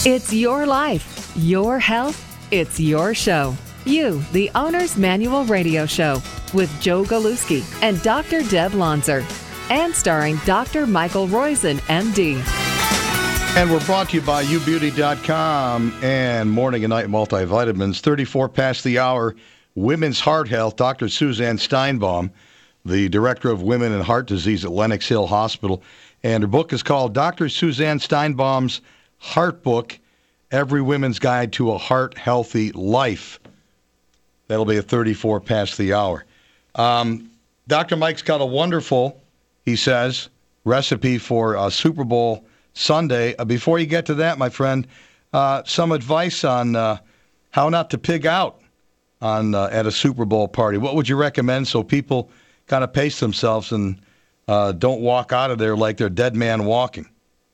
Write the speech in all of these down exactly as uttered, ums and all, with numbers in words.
It's your life, your health, it's your show. You, the Owner's Manual Radio Show, with Joe Galuski and Doctor Deb Lonzer, and starring Doctor Michael Roizen, M D. And we're brought to you by u beauty dot com and Morning and Night Multivitamins. thirty-four past the hour, Women's Heart Health, Doctor Suzanne Steinbaum, the Director of Women and Heart Disease at Lenox Hill Hospital. And her book is called Doctor Suzanne Steinbaum's Heart Book, Every Women's Guide to a Heart-Healthy Life. That'll be at thirty-four past the hour. Um, Doctor Mike's got a wonderful, he says, recipe for uh, Super Bowl Sunday. Uh, before you get to that, my friend, uh, some advice on uh, how not to pig out on uh, at a Super Bowl party. What would you recommend so people kind of pace themselves and uh, don't walk out of there like they're dead man walking?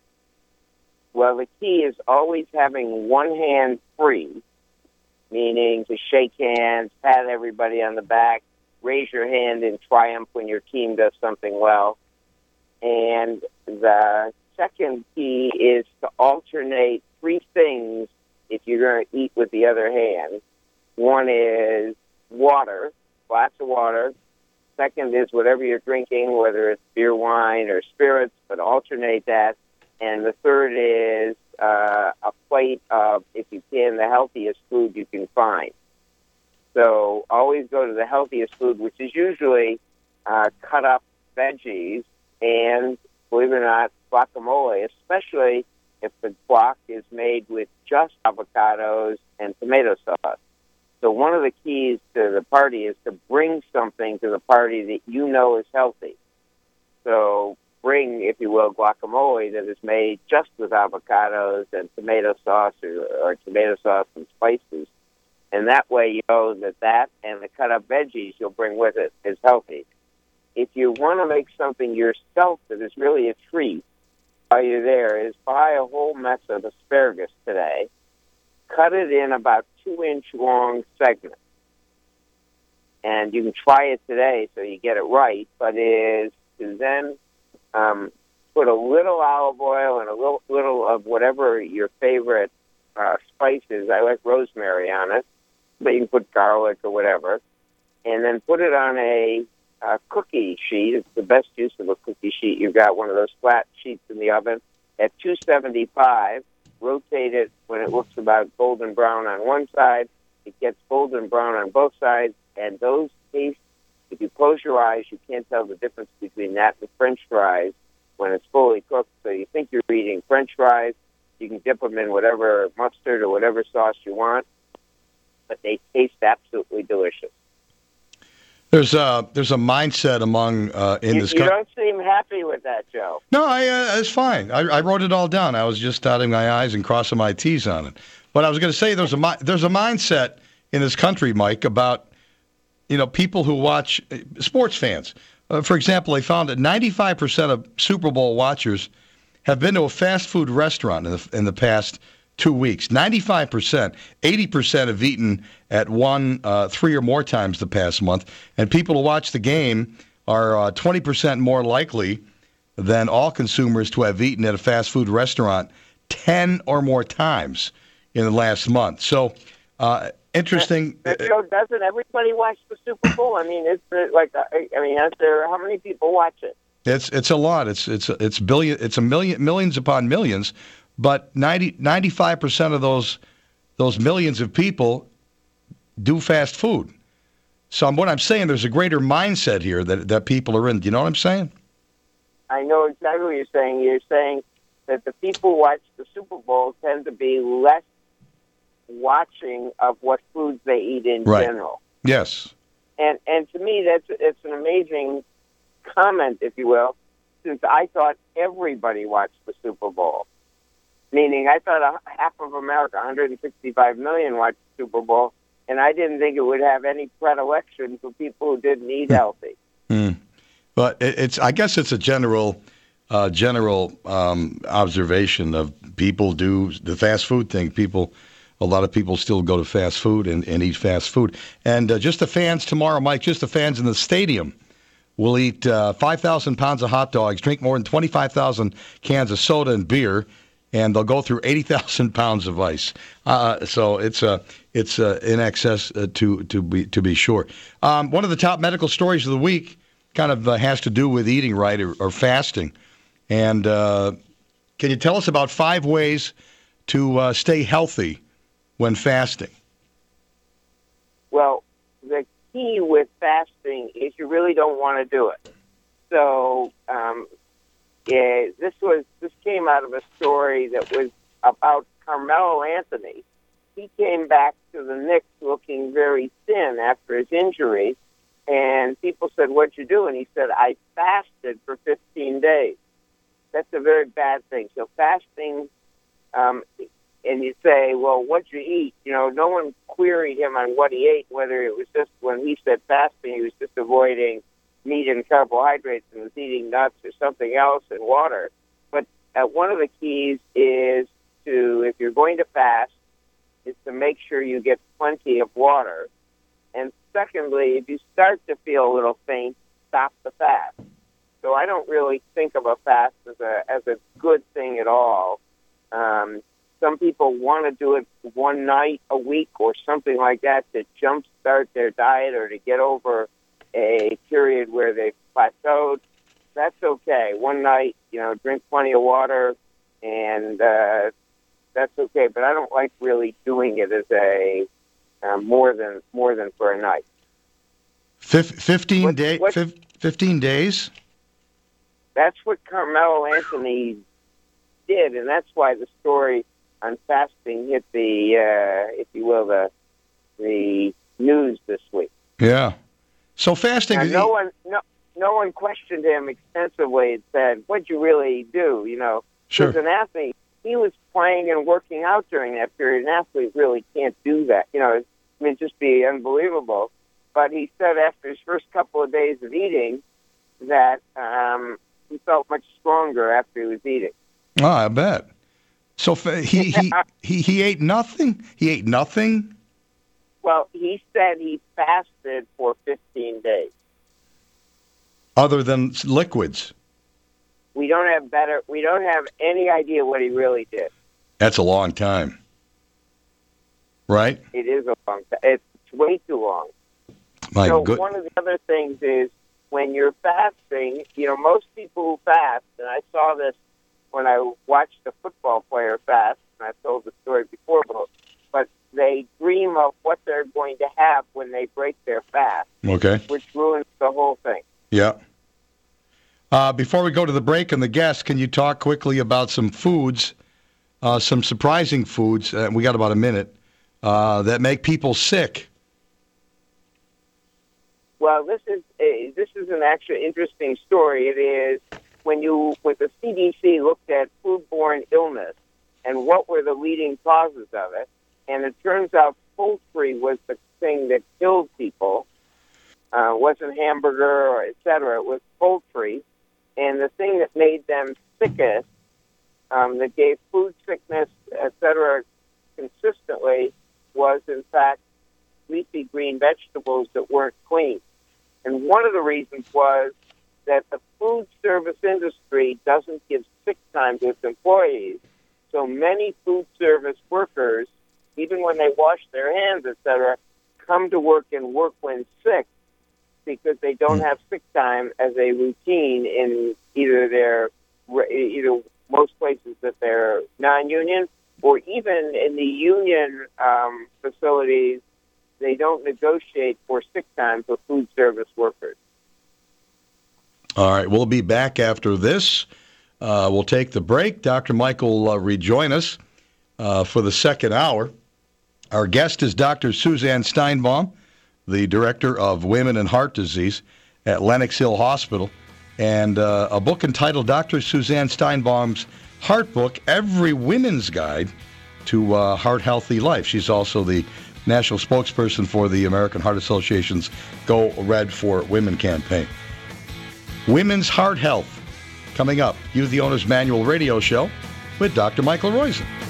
Well, the key is always having one hand free, meaning to shake hands, pat everybody on the back, raise your hand in triumph when your team does something well. And the second key is to alternate three things if you're going to eat with the other hand. One is water, glass of water. Second is whatever you're drinking, whether it's beer, wine, or spirits, but alternate that. And the third is uh, a plate of, if you can, the healthiest food you can find. So always go to the healthiest food, which is usually uh, cut up veggies and, believe it or not, guacamole, especially if the guac is made with just avocados and tomato sauce. So one of the keys to the party is to bring something to the party that you know is healthy. So bring, if you will, guacamole that is made just with avocados and tomato sauce or, or tomato sauce and spices. And that way you know that that and the cut-up veggies you'll bring with it is healthy. If you want to make something yourself that is really a treat while you're there, is buy a whole mess of asparagus today, cut it in about two-inch long segments. And you can try it today so you get it right, but it is to then um, put a little olive oil and a little, little of whatever your favorite uh, spice is. I like rosemary on it, but you can put garlic or whatever. And then put it on a uh, cookie sheet. It's the best use of a cookie sheet. You've got one of those flat sheets in the oven at two seventy-five. Rotate it when it looks about golden brown on one side. It gets golden brown on both sides. And those taste, if you close your eyes, you can't tell the difference between that and French fries when it's fully cooked. So you think you're eating French fries. You can dip them in whatever mustard or whatever sauce you want. But they taste absolutely delicious. There's a there's a mindset among uh, in you, this. You co- don't seem happy with that, Joe. No, I uh, it's fine. I, I wrote it all down. I was just dotting my I's and crossing my T's on it. But I was going to say there's a mi- there's a mindset in this country, Mike, about you know people who watch uh, sports fans. Uh, for example, they found that ninety-five percent of Super Bowl watchers have been to a fast food restaurant in the in the past two weeks. ninety-five percent, eighty percent have eaten at one, uh, three or more times the past month. And people who watch the game are uh, twenty percent more likely than all consumers to have eaten at a fast food restaurant ten or more times in the last month. So, uh, interesting. Uh, Joe, doesn't everybody watch the Super Bowl? I mean, it's uh, like, uh, I mean, is there, how many people watch it? It's it's a lot. It's it's it's billion. It's a million, millions upon millions. But ninety, ninety-five percent of those those millions of people do fast food. So what I'm saying, there's a greater mindset here that, that people are in. Do you know what I'm saying? I know exactly what you're saying. You're saying that the people who watch the Super Bowl tend to be less watching of what foods they eat in right. general. Yes. And and to me, that's it's an amazing comment, if you will, since I thought everybody watched the Super Bowl. Meaning, I thought a, half of America, one hundred sixty-five million, watched the Super Bowl, and I didn't think it would have any predilection for people who didn't eat healthy. Mm. But it, it's, I guess, it's a general, uh, general um, observation of people do the fast food thing. People, a lot of people still go to fast food and, and eat fast food. And uh, just the fans tomorrow, Mike, just the fans in the stadium will eat uh, five thousand pounds of hot dogs, drink more than twenty-five thousand cans of soda and beer. and they'll go through eighty thousand pounds of ice. Uh, so it's uh, it's uh, in excess uh, to to be to be sure. Um, one of the top medical stories of the week kind of uh, has to do with eating right or, or fasting. And uh, can you tell us about five ways to uh, stay healthy when fasting? Well, the key with fasting is you really don't want to do it. So um, yeah, this was this came out of a story that was about Carmelo Anthony. He came back to the Knicks looking very thin after his injury, and people said, "What'd you do?" And he said, "I fasted for fifteen days." That's a very bad thing. So fasting, um, and you say, "Well, what'd you eat?" You know, no one queried him on what he ate, whether it was just when he said fasting, he was just avoiding meat and carbohydrates and was eating nuts or something else and water. But uh, one of the keys is to, if you're going to fast, is to make sure you get plenty of water. And secondly, if you start to feel a little faint, stop the fast. So I don't really think of a fast as a as a good thing at all. Um, some people want to do it one night a week or something like that to jumpstart their diet or to get over a period where they've plateaued. That's okay. One night, you know, drink plenty of water, and uh, that's okay. But I don't like really doing it as a uh, more than more than for a night. Fifteen what, day, what, fifteen days. That's what Carmelo Anthony did, and that's why the story on fasting hit the, uh, if you will, the the news this week. Yeah. So fasting. Now, is no one, no, no one questioned him extensively and said, "What'd you really do?" You know, sure. As an athlete, he was playing and working out during that period. An athlete really can't do that. You know, I mean, it'd just be unbelievable. But he said after his first couple of days of eating that um, he felt much stronger after he was eating. Oh, I bet. So he he, he he ate nothing? He ate nothing? Well, he said he fasted for fifteen days. Other than liquids? We don't have better. We don't have any idea what he really did. That's a long time, right? It is a long time. It's way too long. My so good. One of the other things is when you're fasting, you know, most people who fast, and I saw this when I watched a football player fast, and I told the story before, but, but they dream of what they're going to have when they break their fast, okay, which ruins the whole thing. Yeah. Uh, before we go to the break and the guests, can you talk quickly about some foods, uh, some surprising foods, uh, we got about a minute, uh, that make people sick? Well, this is a, this is an actually interesting story. It is when you, when the C D C looked at foodborne illness and what were the leading causes of it, and it turns out poultry was the thing that killed people. Uh, wasn't hamburger or et cetera. It was poultry, and the thing that made them sickest, um, that gave food sickness, et cetera, consistently, was in fact leafy green vegetables that weren't clean. And one of the reasons was that the food service industry doesn't give sick time to its employees. So many food service workers, even when they wash their hands, et cetera, come to work and work when sick because they don't have sick time as a routine in either their, either most places that they're non-union or even in the union um, facilities. They don't negotiate for sick time for food service workers. All right, we'll be back after this. Uh, we'll take the break. Doctor Michael will uh, rejoin us uh, for the second hour. Our guest is Doctor Suzanne Steinbaum, the Director of Women and Heart Disease at Lenox Hill Hospital, and uh, a book entitled Doctor Suzanne Steinbaum's Heart Book, Every Women's Guide to uh, Heart Healthy Life. She's also the national spokesperson for the American Heart Association's Go Red for Women campaign. Women's Heart Health coming up. Youth the Owner's Manual radio show with Doctor Michael Roizen.